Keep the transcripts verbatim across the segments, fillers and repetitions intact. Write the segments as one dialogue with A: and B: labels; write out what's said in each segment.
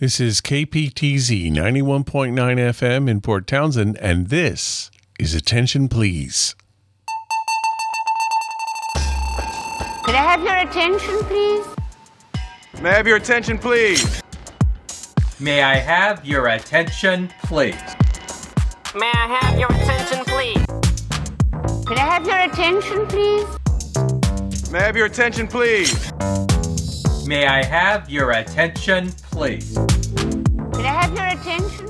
A: This is K P T Z ninety-one point nine F M in Port Townsend, and this is Attention Please.
B: Could I have your attention, please?
C: May I have your attention, please?
D: May I have your attention, please?
B: May I have your attention, please? Could I have your attention, please?
C: May I have your attention, please?
D: May I have your attention, please?
B: Could I have your attention,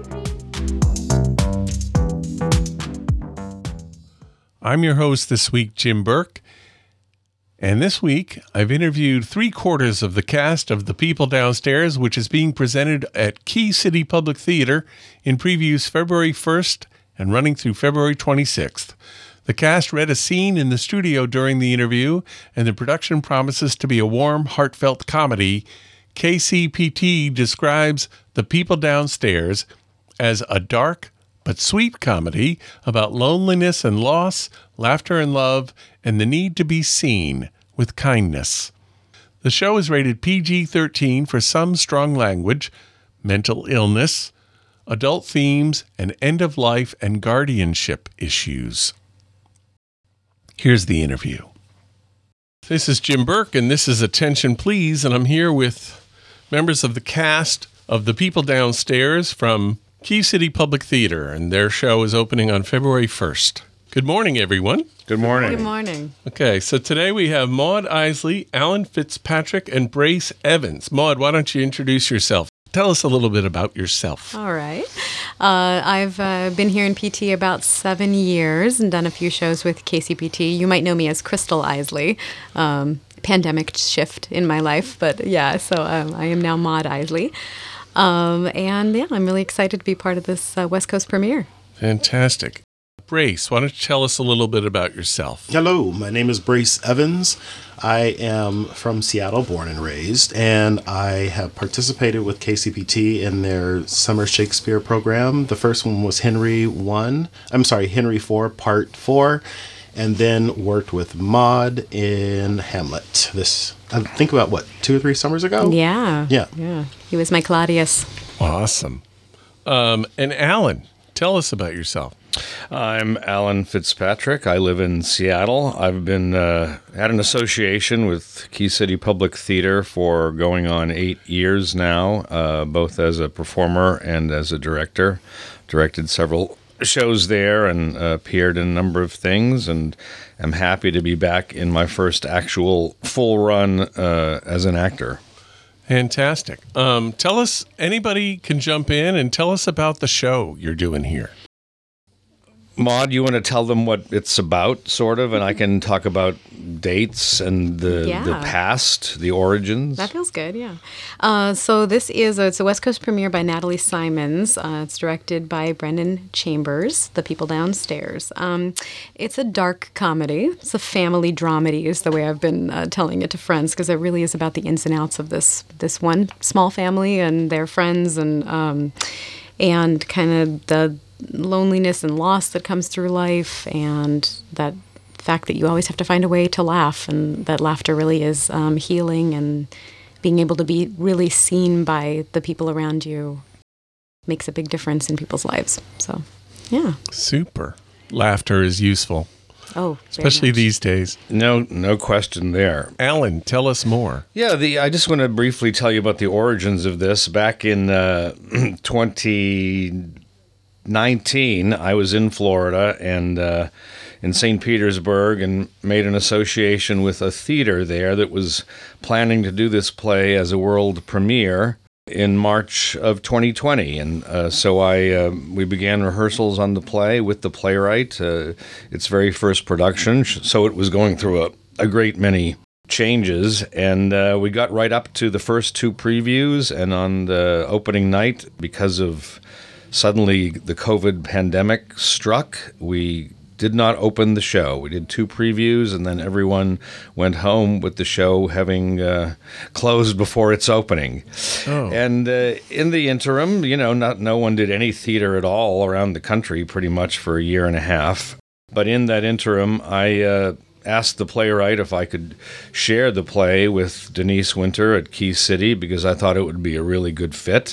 B: please?
A: I'm your host this week, Jim Burke. And this week, I've interviewed three quarters of the cast of The People Downstairs, which is being presented at Key City Public Theater in previews February first and running through February twenty-sixth. The cast read a scene in the studio during the interview, and the production promises to be a warm, heartfelt comedy. K C P T describes The People Downstairs as a dark but sweet comedy about loneliness and loss, laughter and love, and the need to be seen with kindness. The show is rated P G thirteen for some strong language, mental illness, adult themes, and end-of-life and guardianship issues. Here's the interview. This is Jim Burke, and this is Attention Please, and I'm here with members of the cast of The People Downstairs from Key City Public Theater, and their show is opening on February first. Good morning, everyone.
C: Good morning.
E: Good morning.
A: Okay, so today we have Maude Isley, Alan Fitzpatrick, and Brace Evans. Maude, why don't you introduce yourself? Tell us a little bit about yourself.
E: All right. Uh, I've uh, been here in P T about seven years and done a few shows with K C P T. You might know me as Crystal Isley. Um, pandemic shift in my life, but yeah, so um, I am now Maude Isley. Um, and yeah, I'm really excited to be part of this uh, West Coast premiere.
A: Fantastic. Brace, why don't you tell us a little bit about yourself?
F: Hello, my name is Brace Evans. I am from Seattle, born and raised, and I have participated with K C P T in their Summer Shakespeare program. The first one was Henry one, I'm sorry, Henry four, Part four, and then worked with Maude in Hamlet. This, I think about, what, two or three summers ago?
E: Yeah.
F: Yeah.
E: Yeah. He was my Claudius.
A: Awesome. Um, and Alan, tell us about yourself.
G: I'm Alan Fitzpatrick. I live in Seattle. I've been uh, at an association with Key City Public Theater for going on eight years now, uh, both as a performer and as a director. Directed several shows there and uh, appeared in a number of things, and I'm happy to be back in my first actual full run uh, as an actor.
A: Fantastic. Um, tell us, anybody can jump in and tell us about the show you're doing here.
G: Maude, you want to tell them what it's about, sort of, and I can talk about dates and the
E: Yeah.
G: the past, the origins.
E: That feels good, yeah. Uh, so this is a, it's a West Coast premiere by Natalie Simons. Uh, it's directed by Brendan Chambers, The People Downstairs. Um, it's a dark comedy. It's a family dramedy is the way I've been uh, telling it to friends, because it really is about the ins and outs of this this one small family and their friends and um, and kind of the loneliness and loss that comes through life, and that fact that you always have to find a way to laugh, and that laughter really is um, healing, and being able to be really seen by the people around you makes a big difference in people's lives. So, yeah.
A: Super. Laughter is useful,
E: Oh, very
A: especially
E: much.
A: these days.
G: No, no question there.
A: Alan, tell us more.
G: Yeah, the I just want to briefly tell you about the origins of this. Back in uh, twenty nineteen, I was in Florida and uh, in Saint Petersburg, and made an association with a theater there that was planning to do this play as a world premiere in March of twenty twenty. And uh, so I uh, we began rehearsals on the play with the playwright, uh, its very first production. So it was going through a, a great many changes, and uh, we got right up to the first two previews, and on the opening night, because of suddenly the COVID pandemic struck, we did not open the show. We did two previews, and then everyone went home with the show having uh, closed before its opening.
A: Oh.
G: And uh, in the interim, you know, not no one did any theater at all around the country pretty much for a year and a half. But in that interim, I uh, asked the playwright if I could share the play with Denise Winter at Key City, because I thought it would be a really good fit.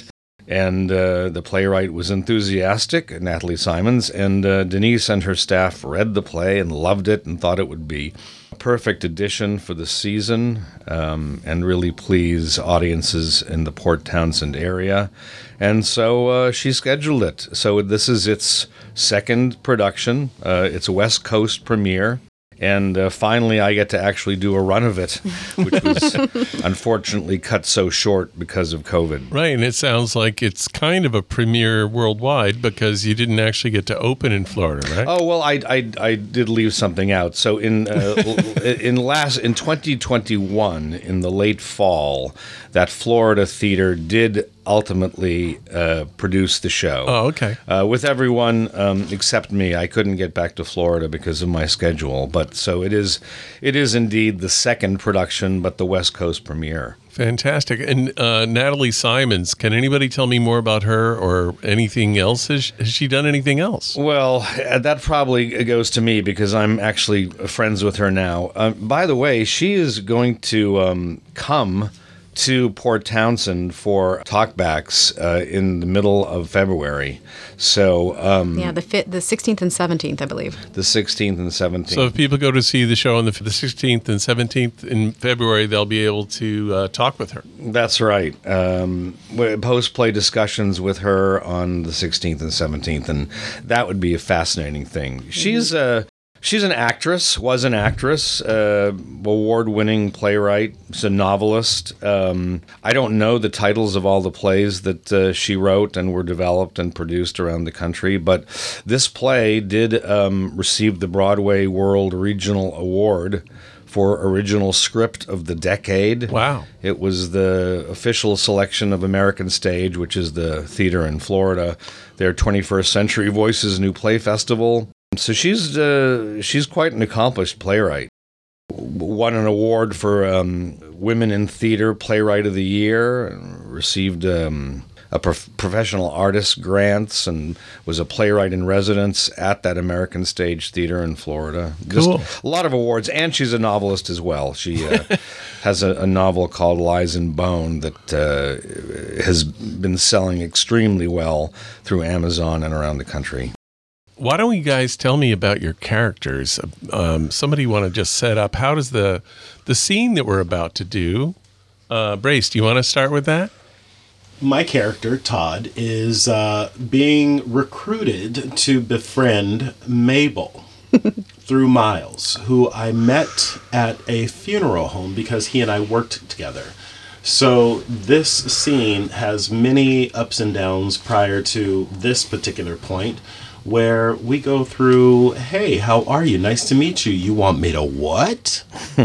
G: And uh, the playwright was enthusiastic, Natalie Simons, and uh, Denise and her staff read the play and loved it and thought it would be a perfect addition for the season um, and really please audiences in the Port Townsend area. And so uh, she scheduled it. So this is its second production. Uh, it's a West Coast premiere. And uh, finally, I get to actually do a run of it, which was unfortunately cut so short because of COVID.
A: Right, and it sounds like it's kind of a premiere worldwide because you didn't actually get to open in Florida, right?
G: Oh well, I I, I did leave something out. So in uh, in last in twenty twenty-one, in the late fall, that Florida theater did ultimately uh, produce the show.
A: Oh, okay.
G: Uh, with everyone um, except me. I couldn't get back to Florida because of my schedule. But so it is, it is indeed the second production, but the West Coast premiere.
A: Fantastic. And uh, Natalie Simons, can anybody tell me more about her or anything else? Has, has she done anything else?
G: Well, that probably goes to me because I'm actually friends with her now. Uh, by the way, she is going to um, come to Port Townsend for talkbacks uh, in the middle of February. So um,
E: yeah, the fit, the sixteenth and seventeenth, I believe.
G: The sixteenth and seventeenth.
A: So if people go to see the show on the, the sixteenth and seventeenth in February, they'll be able to uh, talk with her.
G: That's right. Um, post-play discussions with her on the sixteenth and seventeenth, and that would be a fascinating thing. She's a She's an actress, was an actress, uh, award-winning playwright, she's a novelist. Um, I don't know the titles of all the plays that uh, she wrote and were developed and produced around the country, but this play did um, receive the Broadway World Regional Award for Original Script of the Decade.
A: Wow.
G: It was the official selection of American Stage, which is the theater in Florida, their twenty-first Century Voices New Play Festival. So she's uh, she's quite an accomplished playwright. Won an award for um, Women in Theater Playwright of the Year, received um, a prof- professional artist grants, and was a playwright in residence at that American Stage Theater in Florida.
A: Cool.
G: Just a lot of awards, and she's a novelist as well. She uh, has a, a novel called Lies in Bone that uh, has been selling extremely well through Amazon and around the country.
A: Why don't you guys tell me about your characters? Um, somebody want to just set up, how does the the scene that we're about to do, uh, Brace, do you want to start with that?
F: My character, Todd, is uh, being recruited to befriend Mabel through Miles, who I met at a funeral home because he and I worked together. So this scene has many ups and downs prior to this particular point, where we go through, hey, how are you? Nice to meet you. You want me to what?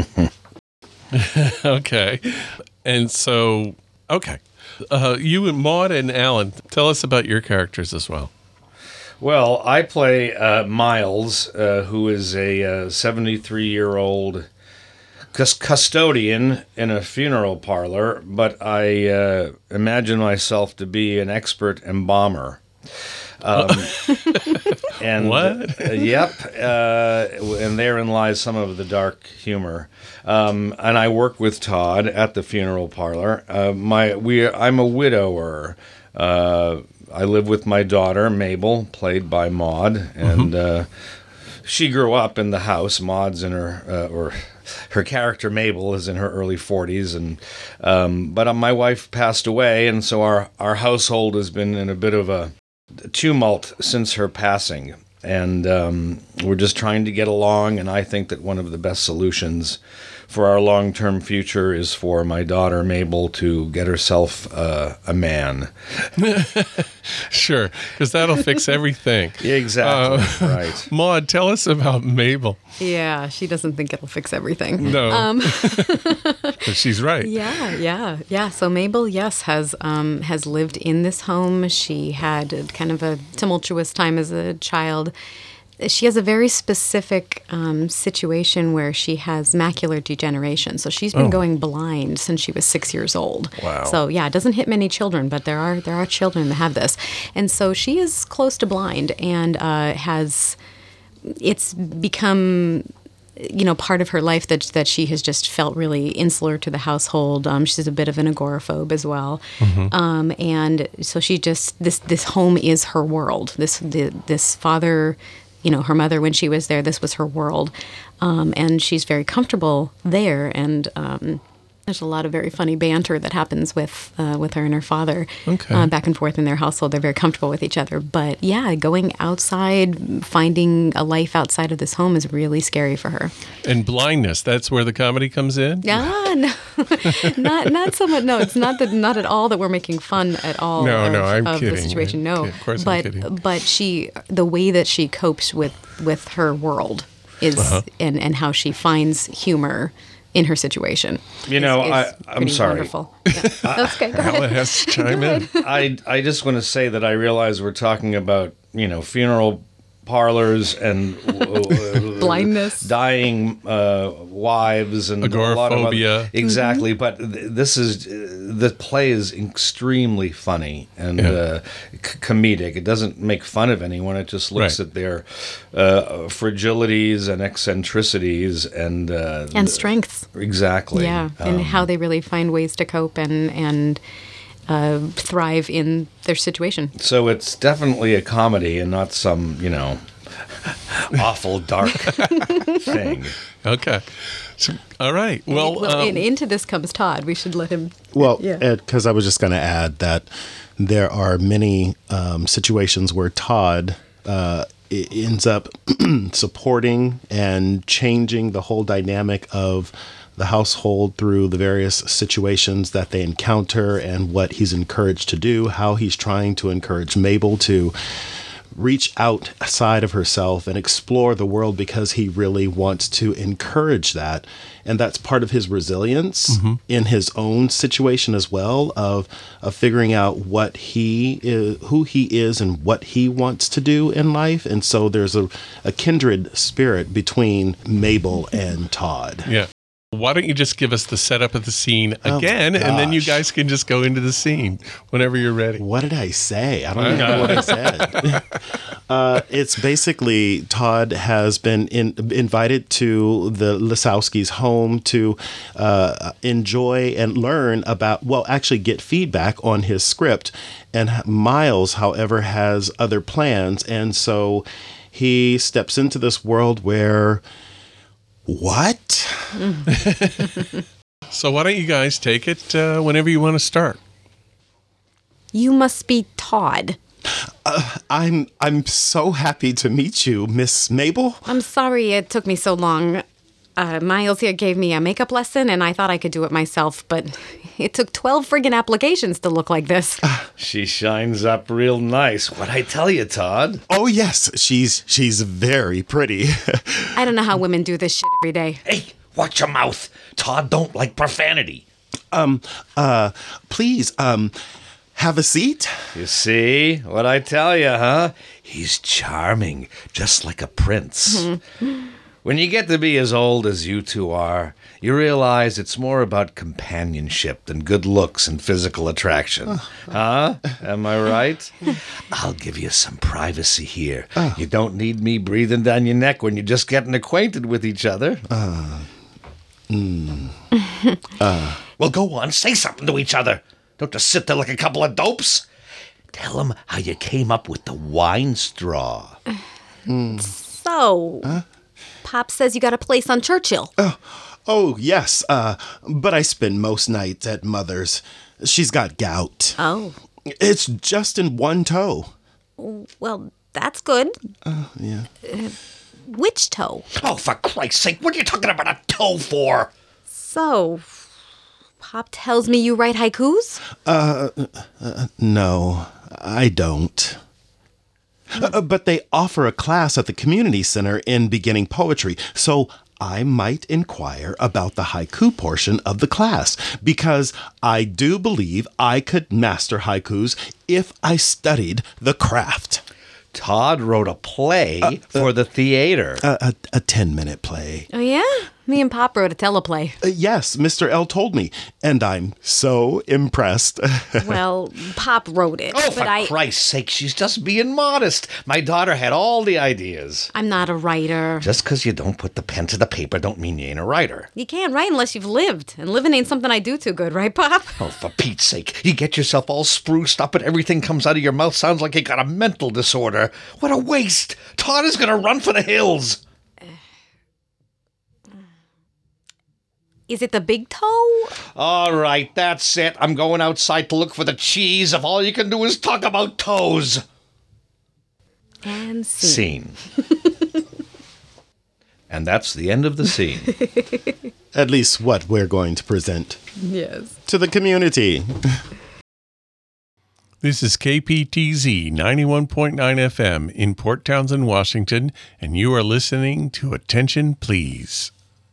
A: Okay. And so, okay. Uh, you and Maude and Alan, tell us about your characters as well.
G: Well, I play uh, Miles, uh, who is a seventy-three-year-old cus- custodian in a funeral parlor, but I uh, imagine myself to be an expert embalmer. Um, and
A: What?
G: uh, yep, uh, and therein lies some of the dark humor. Um, and I work with Todd at the funeral parlor. Uh, my we I'm a widower. Uh, I live with my daughter Mabel, played by Maude, and uh, she grew up in the house. Maude's in her uh, or. Her character, Mabel, is in her early forties, and um, but uh, my wife passed away, and so our, our household has been in a bit of a tumult since her passing, and um, we're just trying to get along, and I think that one of the best solutions for our long-term future is for my daughter, Mabel, to get herself uh, a man.
A: Sure, because that'll fix everything.
G: Exactly,
A: Uh,
G: right.
A: Maude, tell us about Mabel.
E: Yeah, she doesn't think it'll fix everything.
A: No,
E: Um,
A: but she's right.
E: Yeah, yeah, yeah. So Mabel, yes, has um, has lived in this home. She had a, kind of a tumultuous time as a child. She has a very specific um, situation where she has macular degeneration. So she's been
A: Oh.
E: going blind since she was six years old.
A: Wow.
E: So yeah, it doesn't hit many children, but there are there are children that have this, and so she is close to blind and uh, has. It's become you know, part of her life that that she has just felt really insular to the household. Um, she's a bit of an agoraphobe as well,
A: Mm-hmm.
E: um, and so she just this this home is her world. This the, this father, you know, her mother when she was there, this was her world, um, and she's very comfortable there. And um, there's a lot of very funny banter that happens with uh, with her and her father,
A: Okay.
E: uh, back and forth in their household. They're very comfortable with each other. But yeah, going outside, finding a life outside of this home is really scary for her.
A: And blindness, that's where the comedy comes in?
E: Ah, no, not not so much. No, it's not that not at all that we're making fun at all.
A: No,
E: of,
A: no, I'm
E: of
A: kidding.
E: the situation. No,
A: Yeah, of course I'm
E: but
A: kidding.
E: but she the way that she copes with with her world is
A: Uh-huh.
E: and and how she finds humor in her situation.
G: You
E: is-
G: know,
E: is
G: I- I'm
E: pretty
G: sorry.
E: Wonderful. Yeah. That's okay. Go
A: Alan
E: ahead.
A: has to chime in.
G: I I just want to say that I realize we're talking about, you know, funeral parlors and uh,
E: Blindness.
G: dying uh, wives, and a lot of
A: Agoraphobia.
G: other, exactly. But th- this is uh, the play is extremely funny and
A: Yeah.
G: uh, c- comedic. It doesn't make fun of anyone. It just looks
A: Right.
G: at their uh, fragilities and eccentricities and uh,
E: And strengths.
G: exactly.
E: Yeah, and
G: Um,
E: how they really find ways to cope and and uh, thrive in their situation.
G: So it's definitely a comedy and not some, you know, awful dark thing.
A: Okay. So, all right. Well,
E: well
A: um,
E: and into this comes Todd. We should let him.
F: Well,
E: Yeah.
F: because I was just going to add that there are many um, situations where Todd uh, i- ends up supporting and changing the whole dynamic of the household through the various situations that they encounter and what he's encouraged to do, how he's trying to encourage Mabel to reach outside of herself and explore the world because he really wants to encourage that. And that's part of his resilience in his own situation as well, of of figuring out what he is, who he is and what he wants to do in life. And so there's a, a kindred spirit between Mabel and Todd.
A: yeah. Why don't you just give us the setup of the scene
F: Oh,
A: again, and then you
F: gosh.
A: guys can just go into the scene whenever you're ready.
F: What did I say? I don't even know what I said. uh, it's basically Todd has been in, invited to the Lisowskis' home to uh, enjoy and learn about, well, actually get feedback on his script. And Miles, however, has other plans. And so he steps into this world where, what?
A: So why don't you guys take it uh, whenever you want to start?
E: You must be Todd.
F: I'm I'm so happy to meet you, Miss Mabel.
E: I'm sorry it took me so long. Uh, Miles here gave me a makeup lesson, and I thought I could do it myself, but it took twelve friggin' applications to look like this.
G: She shines up real nice. What'd I tell you, Todd?
F: Oh yes, she's she's very pretty.
E: I don't know how women do this shit every day.
H: Hey, watch your mouth. Todd don't like profanity.
F: uh, please, um, have a seat.
G: You see? What'd I tell you, huh?
H: He's charming, just like a prince.
G: When you get to be as old as you two are, you realize it's more about companionship than good looks and physical attraction. Huh? Am I right?
H: I'll give you some privacy here.
G: You don't need me breathing down your neck when you're just getting acquainted with each other.
H: Well, go on, say something to each other. Don't just sit there like a couple of dopes. Tell him how you came up with the wine straw.
E: So, Pop says you got a place on Churchill.
F: Oh yes, uh, but I spend most nights at Mother's. She's got gout.
E: Oh,
F: It's just in one toe.
E: well, that's good.
F: Yeah.
E: Which toe?
H: Oh, for Christ's sake, what are you talking about a toe for?
E: So, Pop tells me you write haikus?
F: No, I don't. Uh, but they offer a class at the community center in beginning poetry, so I might inquire about the haiku portion of the class, because I do believe I could master haikus if I studied the craft.
G: Todd wrote a play for the theater.
F: A, a, a ten-minute play.
E: Oh, yeah? Me and Pop wrote a teleplay.
F: Uh, yes, Mister L told me, and I'm so impressed.
E: Well, Pop wrote it,
H: Oh,
E: but
H: for
E: I,
H: Christ's sake, she's just being modest. My daughter had all the ideas.
E: I'm not a writer.
H: Just because you don't put the pen to the paper don't mean you ain't a writer.
E: You can't write unless you've lived, and living ain't something I do too good, right, Pop?
H: Oh, for Pete's sake, you get yourself all spruced up and everything comes out of your mouth sounds like you got a mental disorder. What a waste. Todd is going to run for the hills.
E: Is it the big toe?
H: All right, that's it. I'm going outside to look for the cheese if all you can do is talk about toes.
E: And scene.
H: Scene. And that's the end of the scene.
F: At least what we're going to present
E: Yes.
F: to the community.
A: This is K P T Z ninety-one point nine F M in Port Townsend, Washington, and you are listening to Attention Please.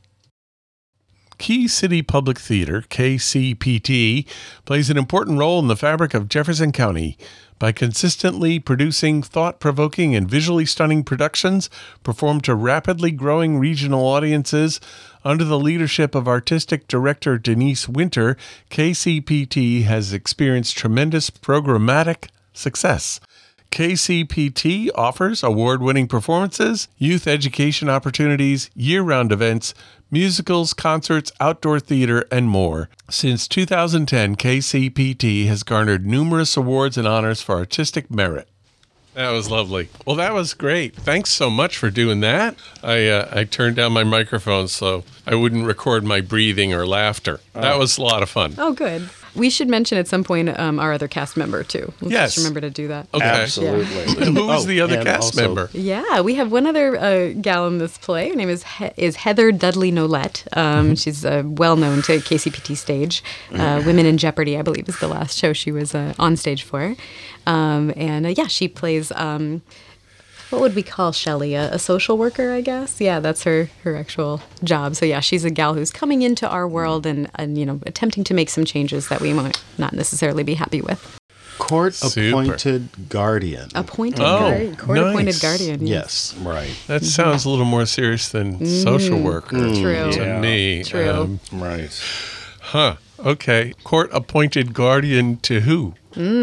A: Key City Public Theater, K C P T, plays an important role in the fabric of Jefferson County by consistently producing thought-provoking and visually stunning productions performed to rapidly growing regional audiences. Under the leadership of artistic director Denise Winter, K C P T has experienced tremendous programmatic success. K C P T offers award-winning performances, youth education opportunities, year-round events, musicals, concerts, outdoor theater, and more. Since two thousand ten, K C P T has garnered numerous awards and honors for artistic merit. That was lovely. Well, that was great. Thanks so much for doing that. I uh, I turned down my microphone so I wouldn't record my breathing or laughter. That was a lot of fun.
E: Oh, good. We should mention at some point um, our other cast member, too. Let's
A: Yes.
E: just remember to do that.
A: Okay.
G: Absolutely.
A: Who was
F: Oh,
A: the other
F: and
A: cast
F: also-
A: member?
E: Yeah, we have one other uh, gal in this play. Her name is he- is Heather Dudley Nolette. Um, she's uh, well known to K C P T stage. Uh, Women in Jeopardy, I believe, is the last show she was uh, on stage for. Um, and uh, yeah, she plays. Um, what would we call Shelley? A, a social worker, I guess. Yeah, that's her her actual job. So yeah, she's a gal who's coming into our world and and you know attempting to make some changes that we might not necessarily be happy with.
F: Court-appointed guardian.
E: Appointed,
A: Oh,
E: guard, court-appointed
A: nice.
E: guardian.
F: Yes.
G: Right.
A: That sounds a little more serious than social worker
E: True.
A: to
G: Yeah.
A: me.
E: True.
A: Um,
G: Right.
A: huh. Okay. Court appointed guardian to who?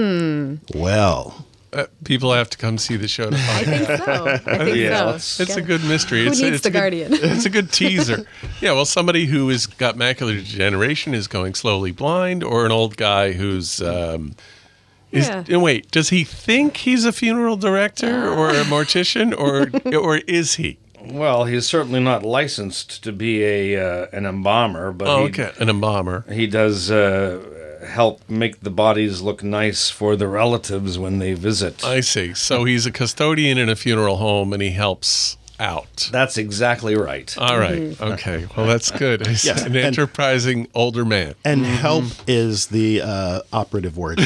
F: Well,
A: Uh, people have to come see the show to
E: I
A: find
E: think so. I think
G: Yeah,
E: so.
A: It's a good mystery.
E: Who
A: it's,
E: needs
A: it's
E: the
A: a good-
E: guardian?
A: It's a good teaser. Yeah, well, somebody who has got macular degeneration is going slowly blind, or an old guy who's. Um, is,
E: Yeah.
A: and wait, does he think he's a funeral director or a mortician, or or is he?
G: Well, he's certainly not licensed to be a uh, an embalmer, but
A: Oh,
G: he,
A: okay, an embalmer.
G: he does uh, help make the bodies look nice for the relatives when they visit.
A: I see. So he's a custodian in a funeral home, and he helps out.
G: That's exactly right.
A: All right. Okay. Well, that's good. He's
F: Yes,
A: an
F: and-
A: enterprising older man.
F: and help is the uh, operative word.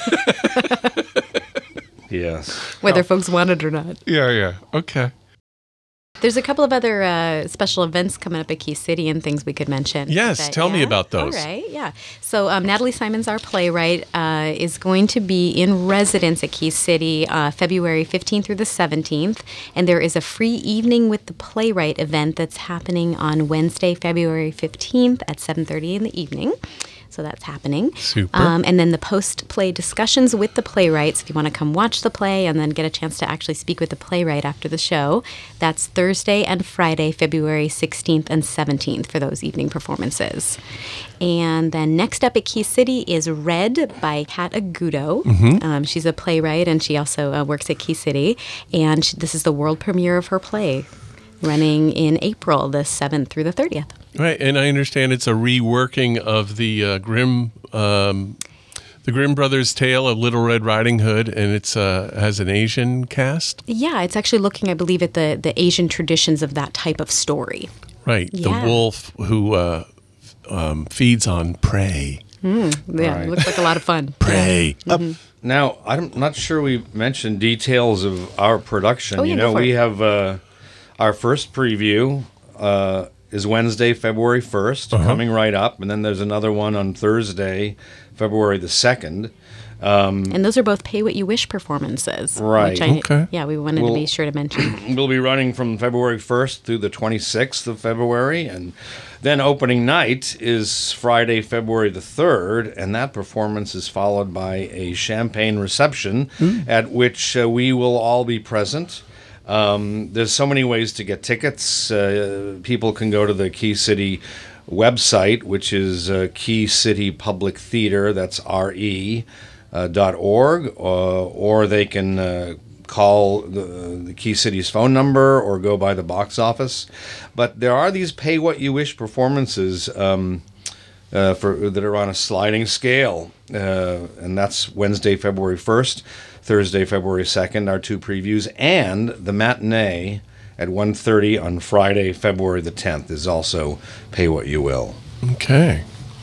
G: Yes.
E: Whether folks want it or not.
A: Yeah. Yeah. Okay.
E: There's a couple of other uh, special events coming up at Key City and things we could mention.
A: Yes, tell me about those.
E: All right, yeah. So um, Natalie Simons, our playwright, uh, is going to be in residence at Key City uh, February fifteenth through the seventeenth. And there is a free evening with the playwright event that's happening on Wednesday, February fifteenth at seven thirty in the evening. So that's happening.
A: Super.
E: Um, and then the post-play discussions with the playwrights, if you want to come watch the play and then get a chance to actually speak with the playwright after the show, that's Thursday and Friday, February sixteenth and seventeenth for those evening performances. And then next up at Key City is Red by Kat Agudo. Um, she's a playwright and she also uh, works at Key City. And she, this is the world premiere of her play, running in April, the seventh through the thirtieth.
A: Right, and I understand it's a reworking of the uh, Grimm, um, the Grimm brothers' tale of Little Red Riding Hood, and it's uh, has an Asian cast.
E: Yeah, it's actually looking, I believe, at the, the Asian traditions of that type of story.
A: Right,
E: Yeah.
A: the wolf who uh, um, feeds on prey.
E: Yeah,
G: Right.
E: it looks like a lot of fun.
A: Prey.
G: Now, I'm not sure we mentioned details of our production.
E: Oh, yeah,
G: you
E: go
G: know,
E: for
G: we
E: it.
G: have uh, our first preview uh, is Wednesday, February first, coming right up. And then there's another one on Thursday, February the second.
E: and those are both Pay What You Wish performances.
G: Right.
E: Which I,
A: Okay.
E: Yeah, we wanted
G: Well-
E: to be sure to mention.
G: We'll be running from February first through the twenty-sixth of February, and then opening night is Friday, February the third, and that performance is followed by a champagne reception at which uh, we will all be present. Um, there's so many ways to get tickets. Uh, people can go to the Key City website, which is uh, Key City Public Theater, that's R E, uh, dot org, uh, or they can uh, call the, the Key City's phone number or go by the box office. But there are these Pay What You Wish performances um, uh, for that are on a sliding scale, uh, and that's Wednesday, February first, Thursday, February second, our two previews, and the matinee at one thirty on Friday, February the tenth is also Pay What You Will.
A: Okay.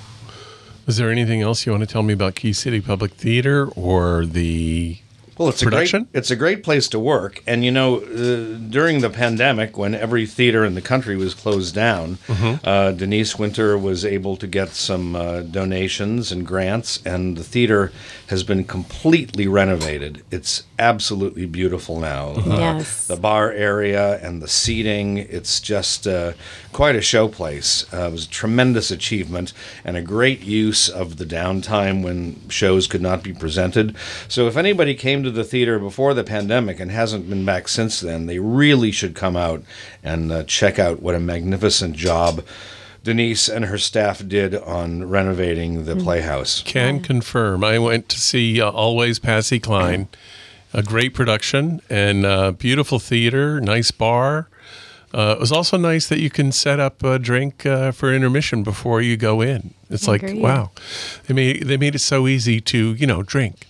A: Is there anything else you want to tell me about Key City Public Theater or the
G: Well, it's
A: production?
G: a great it's a great place to work, and you know, uh, during the pandemic, when every theater in the country was closed down, uh, Denise Winter was able to get some uh, donations and grants, and the theater has been completely renovated. It's absolutely beautiful now. Uh,
E: Yes.
G: the bar area and the seating, it's just uh, quite a showplace. Uh, it was a tremendous achievement and a great use of the downtime when shows could not be presented. So if anybody came to the theater before the pandemic and hasn't been back since then, they really should come out and uh, check out what a magnificent job Denise and her staff did on renovating the Playhouse.
A: Can confirm. I went to see uh, Always Patsy Cline, a great production and uh, beautiful theater, nice bar. Uh, it was also nice that you can set up a drink uh, for intermission before you go in. It's like,
E: Agreed.
A: wow, they made they made it so easy to you know drink.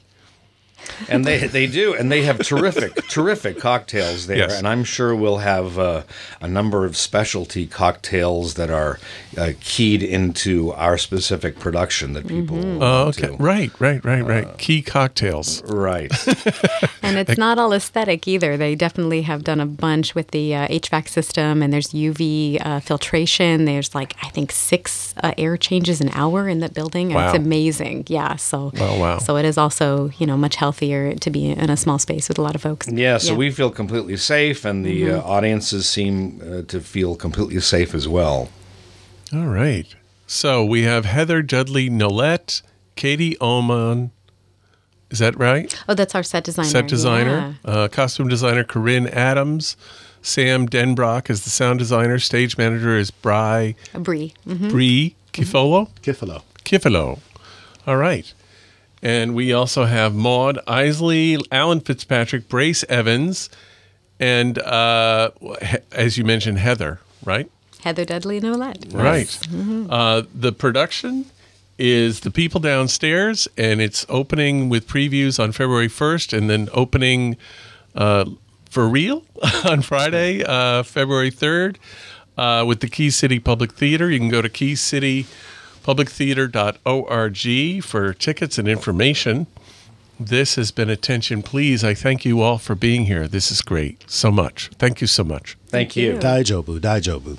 G: And they they do, and they have terrific, terrific cocktails there.
A: Yes.
G: And I'm sure we'll have uh, a number of specialty cocktails that are uh, keyed into our specific production that people will
A: Oh,
G: want
A: okay,
G: to.
A: right, right, right, right. Key cocktails.
G: Right.
E: And it's not all aesthetic either. They definitely have done a bunch with the uh, H V A C system, and there's U V uh, filtration. There's like, I think, six uh, air changes an hour in that building. And
A: Wow.
E: It's amazing. Yeah. So,
A: Oh, wow.
E: so it is also, you know, much healthier to be in a small space with a lot of folks.
G: Yeah, so we feel completely safe, and the uh, audiences seem uh, to feel completely safe as well.
A: All right. So we have Heather Dudley Nolette, Katie Oman. Is that right?
E: Oh, that's our set designer.
A: Set designer, uh, costume designer Corinne Adams, Sam Denbrock is the sound designer, stage manager is Bry
E: Yeah. Brie. Mm-hmm.
A: Bree Kifolo.
F: Kifalo.
A: Kifalo. All right. And we also have Maud Isley, Alan Fitzpatrick, Brace Evans, and uh, he- as you mentioned, Heather, right?
E: Heather Dudley Nolette.
A: Right. Uh, the production is The People Downstairs, and it's opening with previews on February first, and then opening uh, for real on Friday, uh, February third, uh, with the Key City Public Theater. You can go to key city public theater dot org for tickets and information. This has been Attention Please. I thank you all for being here. This is great. So much. Thank you so much.
G: Thank you.
F: Daijobu, Daijobu.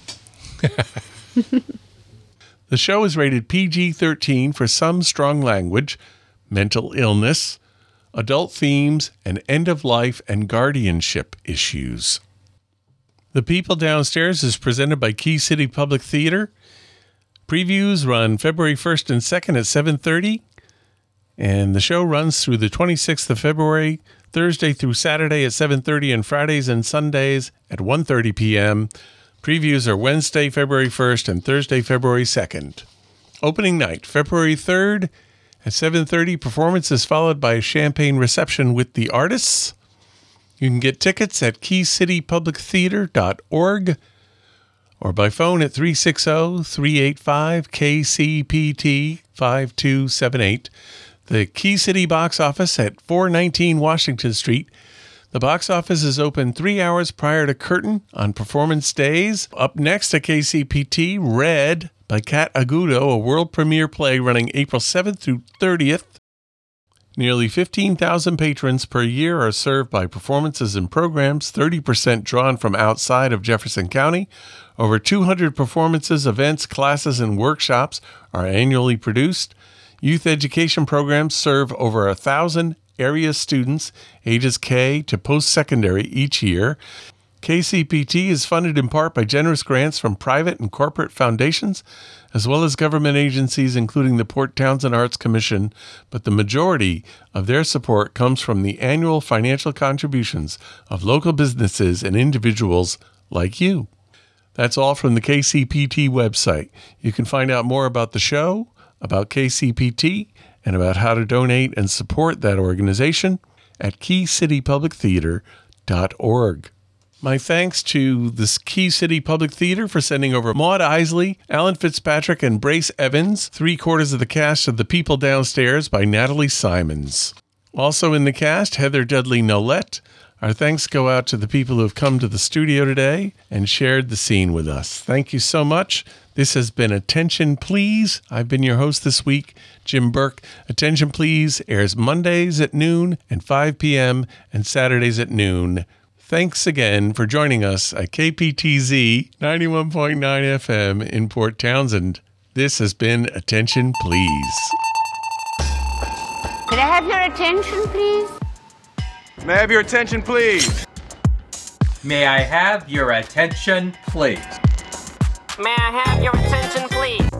A: The show is rated P G thirteen for some strong language, mental illness, adult themes, and end-of-life and guardianship issues. The People Downstairs is presented by Key City Public Theater. Previews run February first and second at seven thirty, and the show runs through the twenty-sixth of February, Thursday through Saturday at seven thirty, and Fridays and Sundays at one thirty p.m. Previews are Wednesday, February first, and Thursday, February second. Opening night, February third at seven thirty. Performance is followed by a champagne reception with the artists. You can get tickets at key city public theater dot org or by phone at three six zero, three eight five, K C P T five two seven eight. The Key City box office at four nineteen Washington Street. The box office is open three hours prior to curtain on performance days. Up next at K C P T, Red by Kat Agudo, a world premiere play running April seventh through thirtieth. Nearly fifteen thousand patrons per year are served by performances and programs, thirty percent drawn from outside of Jefferson County. Over two hundred performances, events, classes, and workshops are annually produced. youth education programs serve over a thousand area students ages K to post-secondary each year. K C P T is funded in part by generous grants from private and corporate foundations, as well as government agencies, including the Port Townsend Arts Commission, but the majority of their support comes from the annual financial contributions of local businesses and individuals like you. That's all from the K C P T website. You can find out more about the show, about K C P T, and about how to donate and support that organization at key city public theater dot org. My thanks to the Key City Public Theater for sending over Maud Isley, Alan Fitzpatrick, and Brace Evans, three quarters of the cast of The People Downstairs by Natalie Simons. Also in the cast, Heather Dudley Nolette. Our thanks go out to the people who have come to the studio today and shared the scene with us. Thank you so much. This has been Attention Please. I've been your host this week, Jim Burke. Attention Please airs Mondays at noon and five p.m. and Saturdays at noon. Thanks again for joining us at K P T Z ninety-one point nine F M in Port Townsend. This has been Attention Please.
B: Could I have your attention, please?
C: May I have your attention, please?
D: May I have your attention, please?
B: May I have your attention, please?